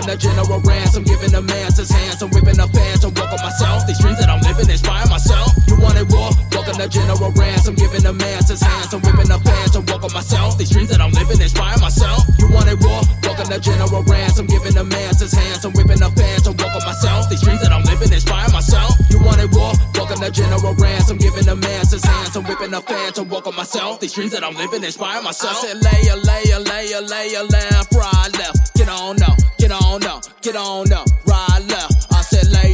walking the general ransom, giving the masses hands. I'm whipping the fans, I'm walking myself. These dreams that I'm living, inspire myself. You wanted war, walking the general ransom, giving the masses hands. I'm whipping the fans, I'm walking myself. These dreams that I'm living, inspire myself. You wanted war, walking the general ransom, giving the masses hands. I'm whipping the fans, I'm walking myself. These dreams that I'm living, inspire myself. You wanted war, walking the general ransom, giving the masses hands. I'm whipping the fans, I'm walking myself. These dreams that I'm living, inspire myself. I said lay left, right, left. Get on up, get on up, get on up, right, left. I said lay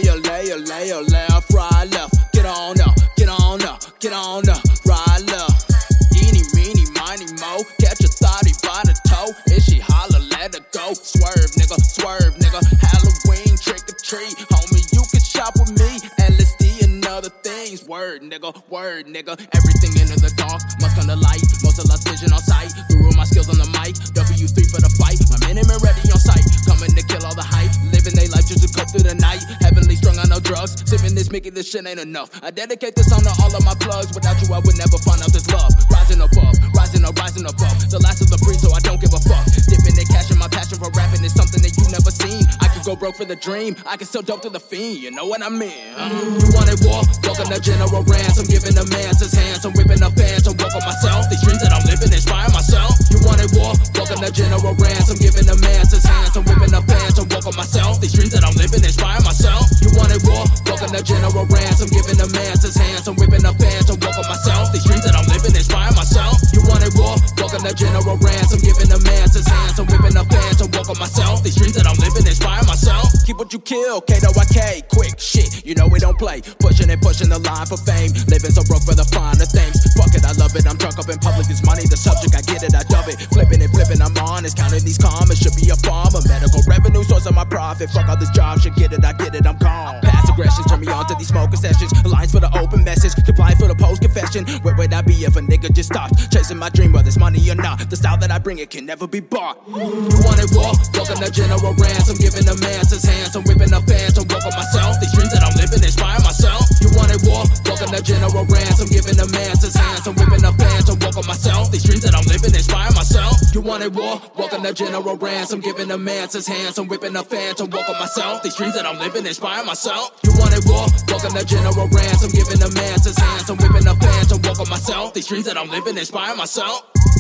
left, right, left. Get on up, get on up, get on up, right, left. Eeny, meeny, miny, mo. Catch a thotty by the toe. If she holler, let her go. Swerve, nigga, Halloween, trick or treat. Homie, you can shop with me. LSD and other things. Word, nigga. Everything into the dark, must come to light. Most of lost vision on sight. Guru my skills on the mic. W3 for the fight. My men and ready on sight. Coming to kill all the hype. Living they life just to cut through the night. Heavenly strung on no drugs. Sipping this Mickey, this shit ain't enough. I dedicate this song to all of my plugs. Without you, I would never find out this love. Rising above. The last of the breed, so I don't give a fuck. Dipping in cash and my passion for rapping is something that you never seen. I could go broke for the dream. I can still dope to the fiend. You know what I mean? You wanted war, walking the general ransom, giving the masses hands. I'm whipping the fans, I'm walking myself. These dreams that I'm living inspire myself. You wanted war, walking the general ransom, giving the masses hands. I'm whipping the fans, I'm walking myself. These dreams that I'm living inspire myself. You wanted war, walking the general ransom, giving the masses hands. I'm whipping the fans, I'm walking myself. These dreams that I'm living inspire myself. You wanted war, walking the general ransom, giving the masses hands. I'm whipping the fans, I'm walking myself. These dreams that I'm living inspire myself. Keep what you kill, K-O-I-K, quick shit, you know we don't play. Pushing the line for fame. Living so broke for the finer things. Fuck it, I love it, I'm drunk up in public. This money, the subject, I get it, I dub it. Flipping, I'm honest. Counting these commas, should be a farmer. Medical revenue, source of my profit. Fuck all this job shit, get it, I get it, I'm gone. Past aggressions, turn me on to these smoking sessions. Lines for the open message, comply for the post confession. Where would I be if a nigga just stopped chasing my dream, whether it's money or not? The style that I bring, it can never be bought. You wanted war, walking the general ransom, giving the masses hands. I'm whipping the fans, I'm walking myself. These dreams that I'm living inspire myself. You wanted war, walking the general ransom, giving the masses hands. I'm whipping the fans, I'm walking myself. These dreams that I'm living inspire myself. You wanted war, walking the general ransom, giving the masses hands. I'm whipping the fans, I'm walking myself. These dreams that I'm living inspire myself. You wanted war, walking the general ransom, giving the masses hands. I'm whipping the fans, I'm walking myself. These dreams that I'm living inspire myself.